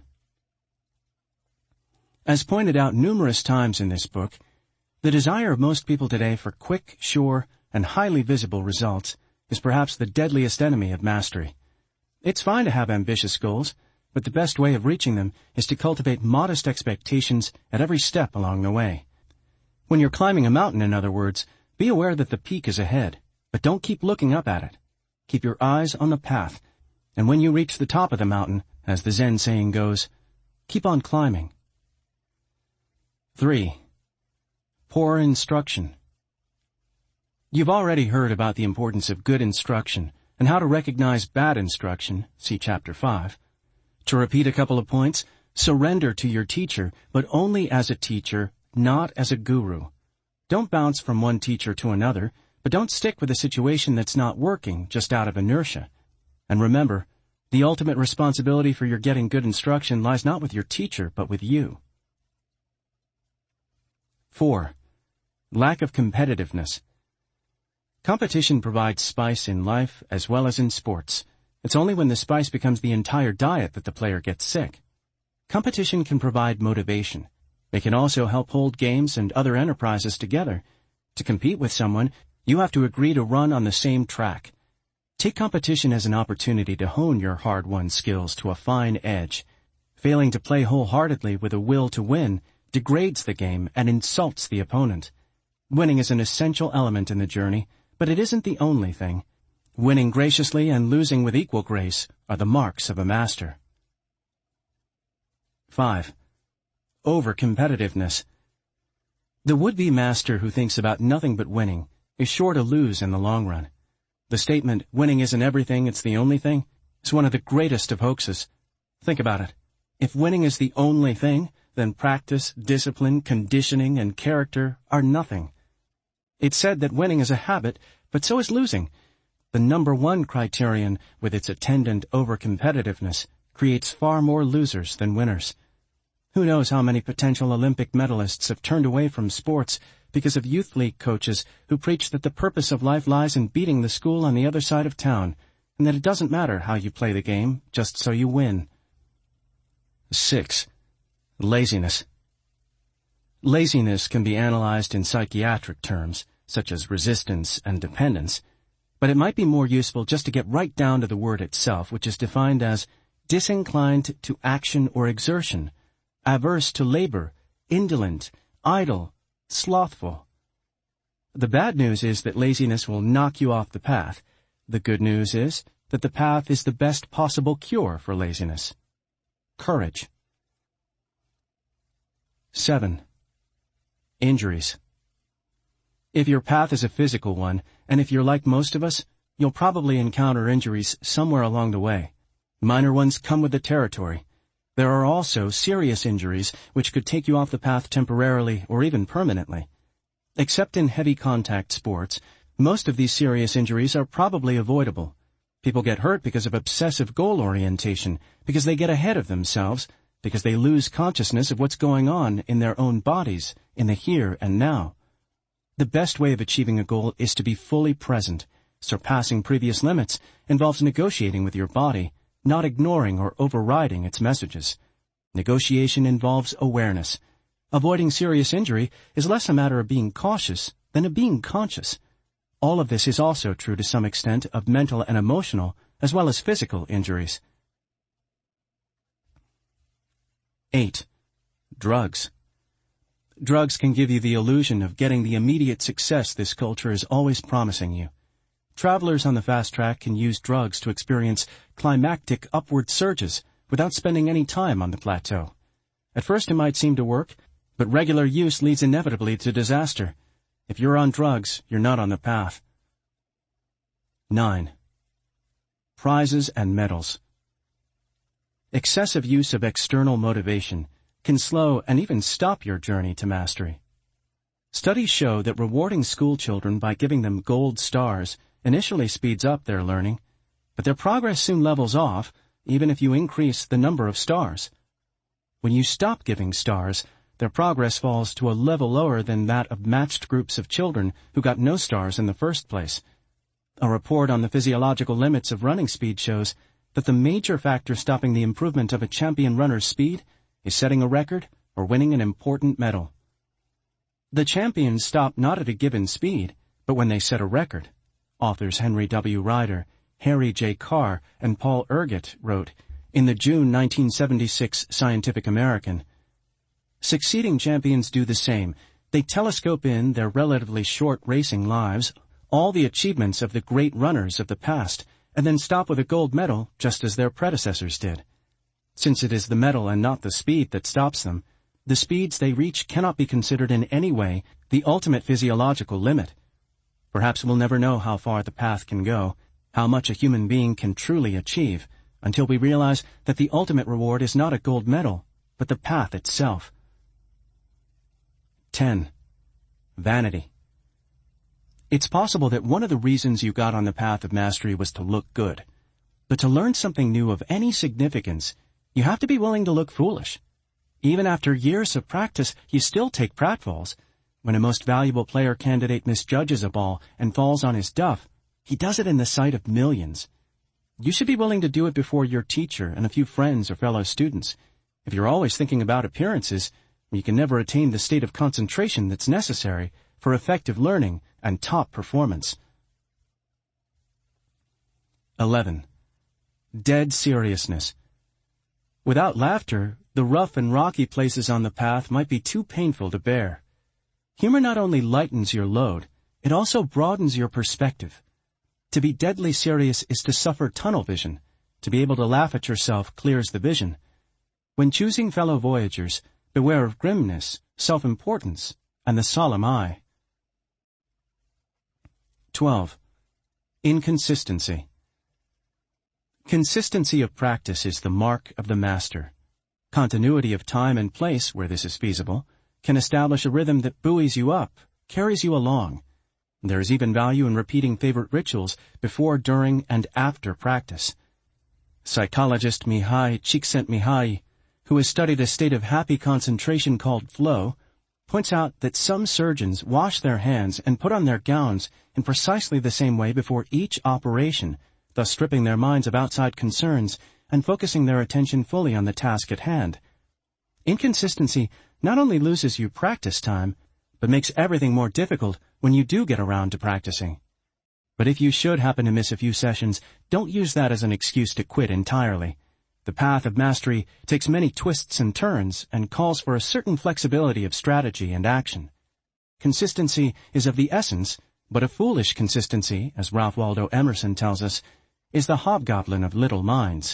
As pointed out numerous times in this book, the desire of most people today for quick, sure, and highly visible results is perhaps the deadliest enemy of mastery. It's fine to have ambitious goals, but the best way of reaching them is to cultivate modest expectations at every step along the way. When you're climbing a mountain, in other words, be aware that the peak is ahead, but don't keep looking up at it. Keep your eyes on the path, and when you reach the top of the mountain, as the Zen saying goes, keep on climbing. 3. Poor instruction. You've already heard about the importance of good instruction and how to recognize bad instruction, see Chapter 5. To repeat a couple of points, surrender to your teacher, but only as a teacher, not as a guru. Don't bounce from one teacher to another, but don't stick with a situation that's not working just out of inertia. And remember, the ultimate responsibility for your getting good instruction lies not with your teacher, but with you. 4. Lack of competitiveness. Competition provides spice in life as well as in sports. It's only when the spice becomes the entire diet that the player gets sick. Competition can provide motivation. It can also help hold games and other enterprises together. To compete with someone, you have to agree to run on the same track. Take competition as an opportunity to hone your hard-won skills to a fine edge. Failing to play wholeheartedly with a will to win degrades the game and insults the opponent. Winning is an essential element in the journey, but it isn't the only thing. Winning graciously and losing with equal grace are the marks of a master. 5. Over-competitiveness. The would-be master who thinks about nothing but winning is sure to lose in the long run. The statement, winning isn't everything, it's the only thing, is one of the greatest of hoaxes. Think about it. If winning is the only thing, then practice, discipline, conditioning, and character are nothing. It's said that winning is a habit, but so is losing. The number one criterion, with its attendant over-competitiveness, creates far more losers than winners. Who knows how many potential Olympic medalists have turned away from sports because of youth league coaches who preach that the purpose of life lies in beating the school on the other side of town, and that it doesn't matter how you play the game, just so you win. 6. Laziness. Laziness can be analyzed in psychiatric terms, such as resistance and dependence, but it might be more useful just to get right down to the word itself, which is defined as disinclined to action or exertion, averse to labor, indolent, idle, slothful. The bad news is that laziness will knock you off the path. The good news is that the path is the best possible cure for laziness. Courage. 7. Injuries. If your path is a physical one, and if you're like most of us, you'll probably encounter injuries somewhere along the way. Minor ones come with the territory. There are also serious injuries which could take you off the path temporarily or even permanently. Except in heavy contact sports, most of these serious injuries are probably avoidable. People get hurt because of obsessive goal orientation, because they get ahead of themselves, because they lose consciousness of what's going on in their own bodies, in the here and now. The best way of achieving a goal is to be fully present. Surpassing previous limits involves negotiating with your body, not ignoring or overriding its messages. Negotiation involves awareness. Avoiding serious injury is less a matter of being cautious than of being conscious. All of this is also true to some extent of mental and emotional, as well as physical injuries. 8. Drugs. Drugs can give you the illusion of getting the immediate success this culture is always promising you. Travelers on the fast track can use drugs to experience climactic upward surges without spending any time on the plateau. At first it might seem to work, but regular use leads inevitably to disaster. If you're on drugs, you're not on the path. 9. Prizes and medals. Excessive use of external motivation can slow and even stop your journey to mastery. Studies show that rewarding school children by giving them gold stars initially speeds up their learning, but their progress soon levels off, even if you increase the number of stars. When you stop giving stars, their progress falls to a level lower than that of matched groups of children who got no stars in the first place. A report on the physiological limits of running speed shows that the major factor stopping the improvement of a champion runner's speed is setting a record or winning an important medal. The champions stop not at a given speed, but when they set a record. Authors Henry W. Ryder, Harry J. Carr, and Paul Urget wrote in the June 1976 Scientific American, "Succeeding champions do the same. They telescope in their relatively short racing lives all the achievements of the great runners of the past, and then stop with a gold medal just as their predecessors did. Since it is the medal and not the speed that stops them, the speeds they reach cannot be considered in any way the ultimate physiological limit. Perhaps we'll never know how far the path can go, how much a human being can truly achieve, until we realize that the ultimate reward is not a gold medal, but the path itself." 10. Vanity. It's possible that one of the reasons you got on the path of mastery was to look good. But to learn something new of any significance, you have to be willing to look foolish. Even after years of practice, you still take pratfalls. When a most valuable player candidate misjudges a ball and falls on his duff, he does it in the sight of millions. You should be willing to do it before your teacher and a few friends or fellow students. If you're always thinking about appearances, you can never attain the state of concentration that's necessary for effective learning and top performance. 11. Dead seriousness. Without laughter, the rough and rocky places on the path might be too painful to bear. Humor not only lightens your load, it also broadens your perspective. To be deadly serious is to suffer tunnel vision. To be able to laugh at yourself clears the vision. When choosing fellow voyagers, beware of grimness, self-importance, and the solemn eye. 12. Inconsistency. Consistency of practice is the mark of the master. Continuity of time and place, where this is feasible, can establish a rhythm that buoys you up, carries you along. There is even value in repeating favorite rituals before, during, and after practice. Psychologist Mihai Csikszentmihalyi, who has studied a state of happy concentration called flow, points out that some surgeons wash their hands and put on their gowns in precisely the same way before each operation, thus stripping their minds of outside concerns and focusing their attention fully on the task at hand. Inconsistency not only loses you practice time, but makes everything more difficult when you do get around to practicing. But if you should happen to miss a few sessions, don't use that as an excuse to quit entirely. The path of mastery takes many twists and turns and calls for a certain flexibility of strategy and action. Consistency is of the essence, but a foolish consistency, as Ralph Waldo Emerson tells us, is the hobgoblin of little minds.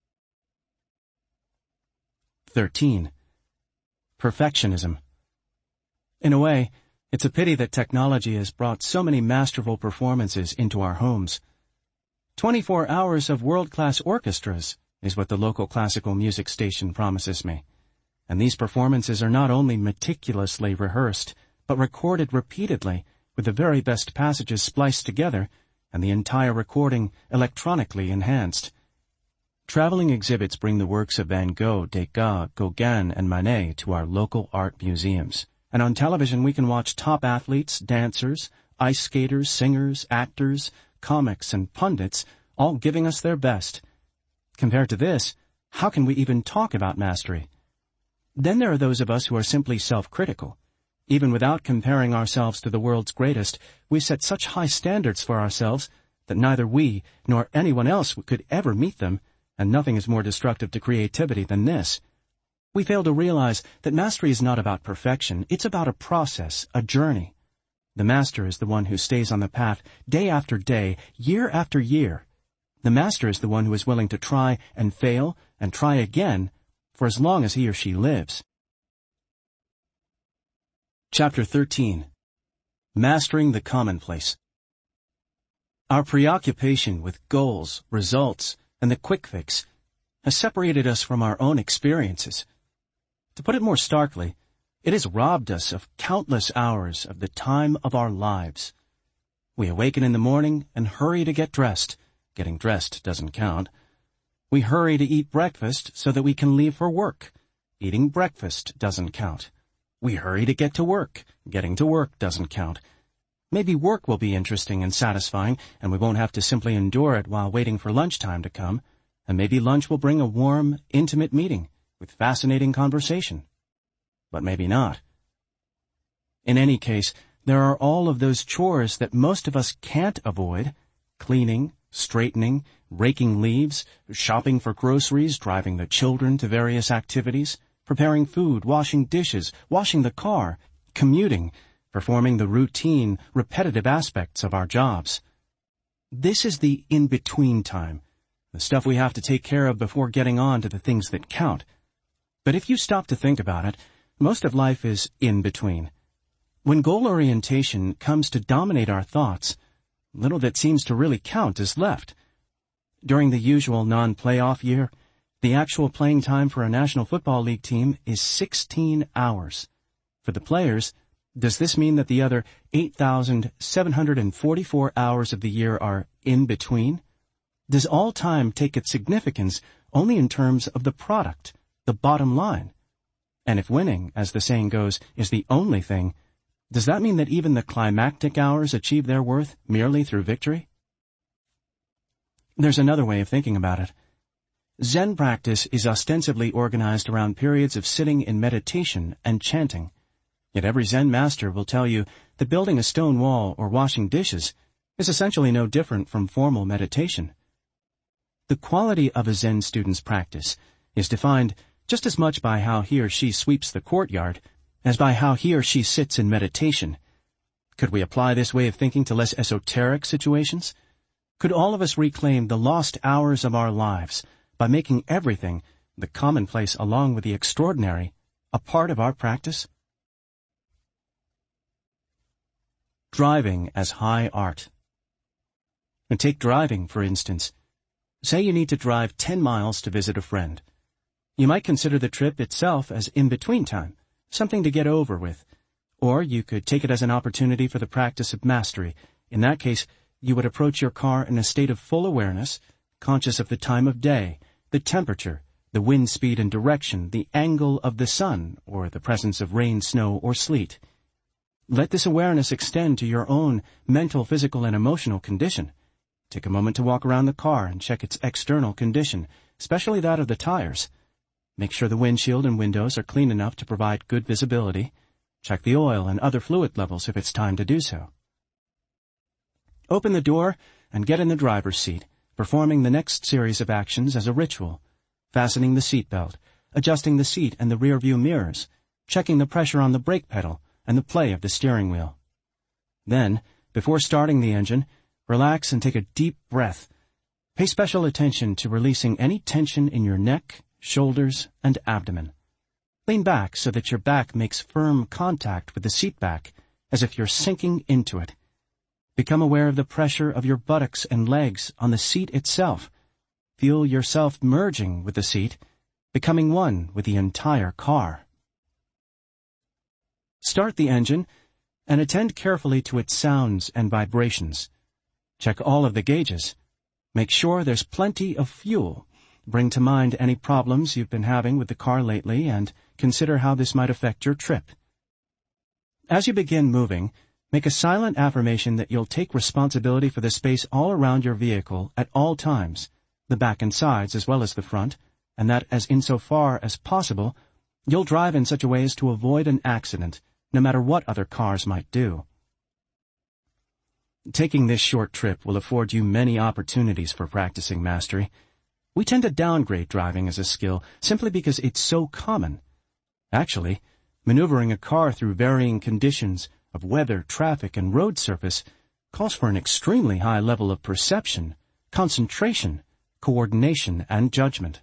13. Perfectionism. In a way, it's a pity that technology has brought so many masterful performances into our homes. 24 hours of world-class orchestras is what the local classical music station promises me. And these performances are not only meticulously rehearsed, but recorded repeatedly, with the very best passages spliced together, and the entire recording electronically enhanced. Traveling exhibits bring the works of Van Gogh, Degas, Gauguin, and Manet to our local art museums. And on television we can watch top athletes, dancers, ice skaters, singers, actors, comics, and pundits all giving us their best. Compared to this, how can we even talk about mastery? Then there are those of us who are simply self-critical. Even without comparing ourselves to the world's greatest, we set such high standards for ourselves that neither we nor anyone else could ever meet them, and nothing is more destructive to creativity than this. We fail to realize that mastery is not about perfection, it's about a process, a journey. The master is the one who stays on the path day after day, year after year. The master is the one who is willing to try and fail and try again for as long as he or she lives. Chapter 13. Mastering the Commonplace. Our preoccupation with goals, results, and the quick fix has separated us from our own experiences. To put it more starkly, it has robbed us of countless hours of the time of our lives. We awaken in the morning and hurry to get dressed. Getting dressed doesn't count. We hurry to eat breakfast so that we can leave for work. Eating breakfast doesn't count. We hurry to get to work. Getting to work doesn't count. Maybe work will be interesting and satisfying, and we won't have to simply endure it while waiting for lunchtime to come. And maybe lunch will bring a warm, intimate meeting with fascinating conversation. But maybe not. In any case, there are all of those chores that most of us can't avoid: cleaning, straightening, raking leaves, shopping for groceries, driving the children to various activities, preparing food, washing dishes, washing the car, commuting, performing the routine, repetitive aspects of our jobs. This is the in-between time, the stuff we have to take care of before getting on to the things that count. But if you stop to think about it, most of life is in between. When goal orientation comes to dominate our thoughts, little that seems to really count is left. During the usual non-playoff year, the actual playing time for a National Football League team is 16 hours. For the players, does this mean that the other 8,744 hours of the year are in between? Does all time take its significance only in terms of the product, the bottom line? And if winning, as the saying goes, is the only thing, does that mean that even the climactic hours achieve their worth merely through victory? There's another way of thinking about it. Zen practice is ostensibly organized around periods of sitting in meditation and chanting. Yet every Zen master will tell you that building a stone wall or washing dishes is essentially no different from formal meditation. The quality of a Zen student's practice is defined just as much by how he or she sweeps the courtyard as by how he or she sits in meditation. Could we apply this way of thinking to less esoteric situations? Could all of us reclaim the lost hours of our lives by making everything, the commonplace along with the extraordinary, a part of our practice? Driving as high art. And take driving, for instance. Say you need to drive 10 miles to visit a friend. You might consider the trip itself as in-between time, something to get over with. Or you could take it as an opportunity for the practice of mastery. In that case, you would approach your car in a state of full awareness, conscious of the time of day, the temperature, the wind speed and direction, the angle of the sun, or the presence of rain, snow, or sleet. Let this awareness extend to your own mental, physical, and emotional condition. Take a moment to walk around the car and check its external condition, especially that of the tires. Make sure the windshield and windows are clean enough to provide good visibility. Check the oil and other fluid levels if it's time to do so. Open the door and get in the driver's seat, performing the next series of actions as a ritual. Fastening the seatbelt, adjusting the seat and the rear-view mirrors, checking the pressure on the brake pedal and the play of the steering wheel. Then, before starting the engine, relax and take a deep breath. Pay special attention to releasing any tension in your neck, shoulders, and abdomen. Lean back so that your back makes firm contact with the seat back, as if you're sinking into it. Become aware of the pressure of your buttocks and legs on the seat itself. Feel yourself merging with the seat, becoming one with the entire car. Start the engine and attend carefully to its sounds and vibrations. Check all of the gauges. Make sure there's plenty of fuel. Bring to mind any problems you've been having with the car lately and consider how this might affect your trip. As you begin moving, make a silent affirmation that you'll take responsibility for the space all around your vehicle at all times, the back and sides as well as the front, and that as insofar as possible, you'll drive in such a way as to avoid an accident, no matter what other cars might do. Taking this short trip will afford you many opportunities for practicing mastery. We tend to downgrade driving as a skill simply because it's so common. Actually, maneuvering a car through varying conditions of weather, traffic, and road surface calls for an extremely high level of perception, concentration, coordination, and judgment.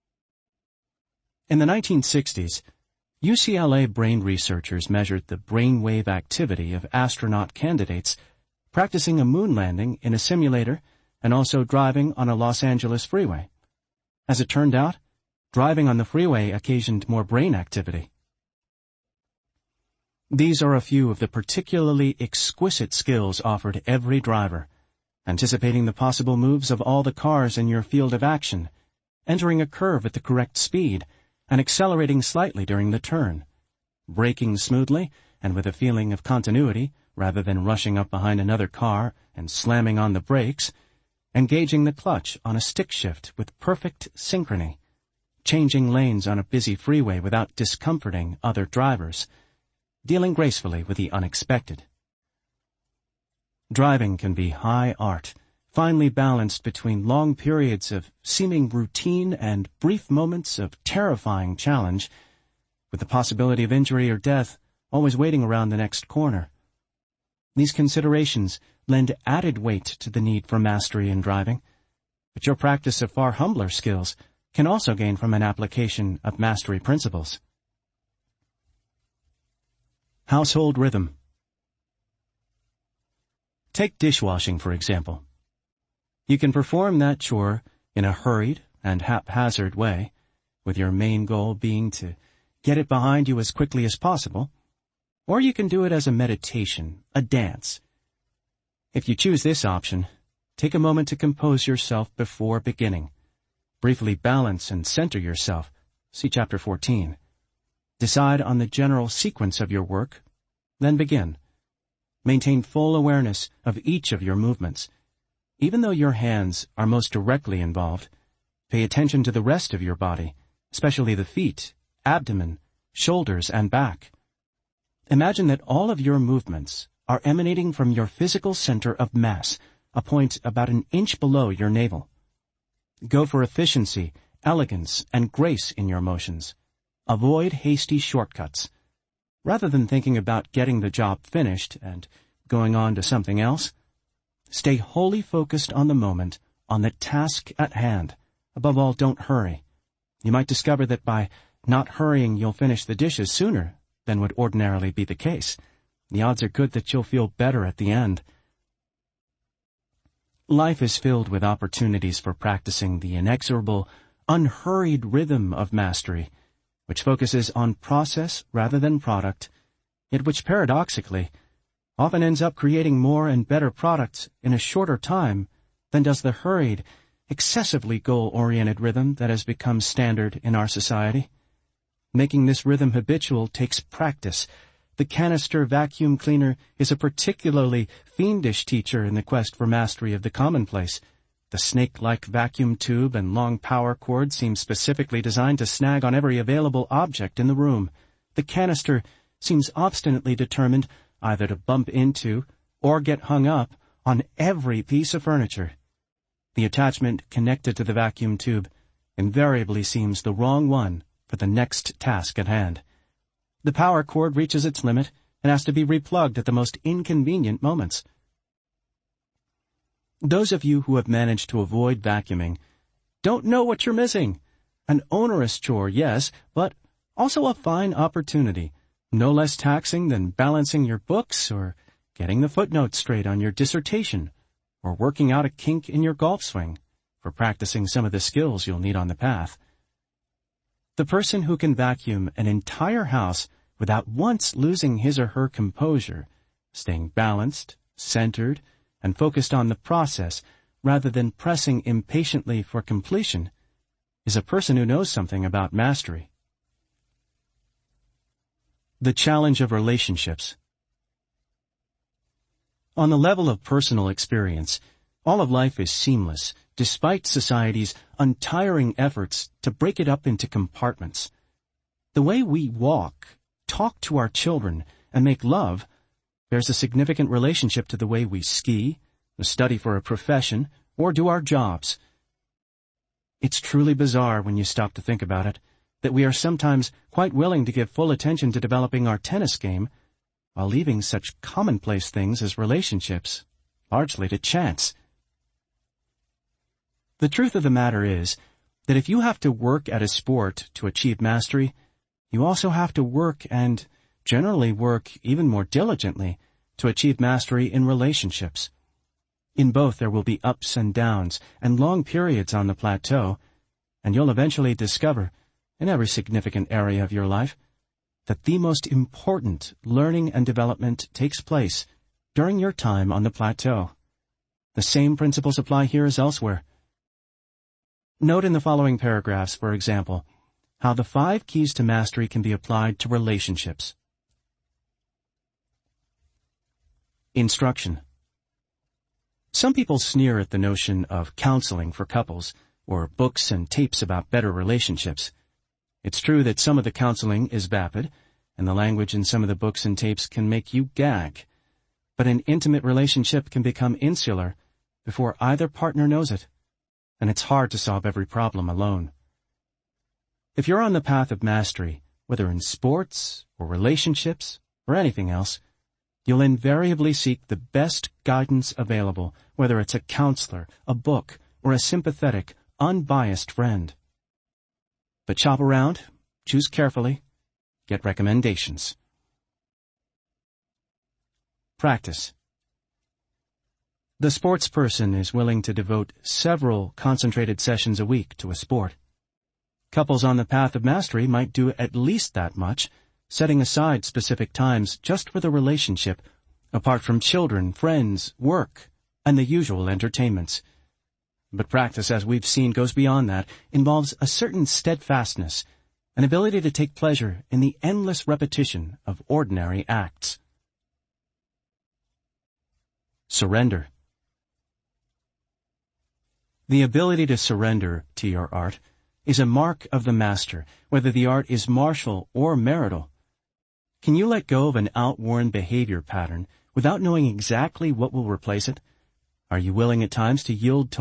In the 1960s, UCLA brain researchers measured the brainwave activity of astronaut candidates practicing a moon landing in a simulator and also driving on a Los Angeles freeway. As it turned out, driving on the freeway occasioned more brain activity. These are a few of the particularly exquisite skills offered every driver, anticipating the possible moves of all the cars in your field of action, entering a curve at the correct speed, and accelerating slightly during the turn, braking smoothly and with a feeling of continuity rather than rushing up behind another car and slamming on the brakes, engaging the clutch on a stick shift with perfect synchrony, changing lanes on a busy freeway without discomforting other drivers, dealing gracefully with the unexpected. Driving can be high art, finely balanced between long periods of seeming routine and brief moments of terrifying challenge, with the possibility of injury or death always waiting around the next corner. These considerations lend added weight to the need for mastery in driving, but your practice of far humbler skills can also gain from an application of mastery principles. Household rhythm. Take dishwashing, for example. You can perform that chore in a hurried and haphazard way, with your main goal being to get it behind you as quickly as possible, or you can do it as a meditation, a dance. If you choose this option, take a moment to compose yourself before beginning. Briefly balance and center yourself. See Chapter 14. Decide on the general sequence of your work, then begin. Maintain full awareness of each of your movements. Even though your hands are most directly involved, Pay attention to the rest of your body, especially the feet, abdomen, shoulders, and back. Imagine that all of your movements are emanating from your physical center of mass, a point about an inch below your navel. Go for efficiency, elegance, and grace in your motions. Avoid hasty shortcuts. Rather than thinking about getting the job finished and going on to something else, stay wholly focused on the moment, on the task at hand. Above all, don't hurry. You might discover that by not hurrying, you'll finish the dishes sooner than would ordinarily be the case. The odds are good that you'll feel better at the end. Life is filled with opportunities for practicing the inexorable, unhurried rhythm of mastery, which focuses on process rather than product, yet which paradoxically often ends up creating more and better products in a shorter time than does the hurried, excessively goal-oriented rhythm that has become standard in our society. Making this rhythm habitual takes practice. The canister vacuum cleaner is a particularly fiendish teacher in the quest for mastery of the commonplace. The snake-like vacuum tube and long power cord seem specifically designed to snag on every available object in the room. The canister seems obstinately determined either to bump into or get hung up on every piece of furniture. The attachment connected to the vacuum tube invariably seems the wrong one for the next task at hand. The power cord reaches its limit and has to be replugged at the most inconvenient moments. Those of you who have managed to avoid vacuuming don't know what you're missing. An onerous chore, yes, but also a fine opportunity, no less taxing than balancing your books or getting the footnotes straight on your dissertation or working out a kink in your golf swing for practicing some of the skills you'll need on the path. The person who can vacuum an entire house without once losing his or her composure, staying balanced, centered, and focused on the process rather than pressing impatiently for completion, is a person who knows something about mastery. The challenge of relationships. On the level of personal experience, all of life is seamless, despite society's untiring efforts to break it up into compartments. The way we walk, talk to our children, and make love bears a significant relationship to the way we ski, study for a profession, or do our jobs. It's truly bizarre when you stop to think about it, that we are sometimes quite willing to give full attention to developing our tennis game, while leaving such commonplace things as relationships largely to chance. The truth of the matter is that if you have to work at a sport to achieve mastery, you also have to work, and generally work even more diligently, to achieve mastery in relationships. In both there will be ups and downs and long periods on the plateau, and you'll eventually discover, in every significant area of your life, that the most important learning and development takes place during your time on the plateau. The same principles apply here as elsewhere. Note in the following paragraphs, for example, how the 5 keys to mastery can be applied to relationships. Instruction. Some people sneer at the notion of counseling for couples, or books and tapes about better relationships. It's true that some of the counseling is vapid, and the language in some of the books and tapes can make you gag. But an intimate relationship can become insular before either partner knows it, and it's hard to solve every problem alone. If you're on the path of mastery, whether in sports or relationships or anything else, you'll invariably seek the best guidance available, whether it's a counselor, a book, or a sympathetic, unbiased friend. But shop around, choose carefully, get recommendations. Practice. The sports person is willing to devote several concentrated sessions a week to a sport. Couples on the path of mastery might do at least that much, setting aside specific times just for the relationship, apart from children, friends, work, and the usual entertainments. But practice, as we've seen, goes beyond that, involves a certain steadfastness, an ability to take pleasure in the endless repetition of ordinary acts. Surrender. The ability to surrender to your art is a mark of the master, whether the art is martial or marital. Can you let go of an outworn behavior pattern without knowing exactly what will replace it? Are you willing at times to yield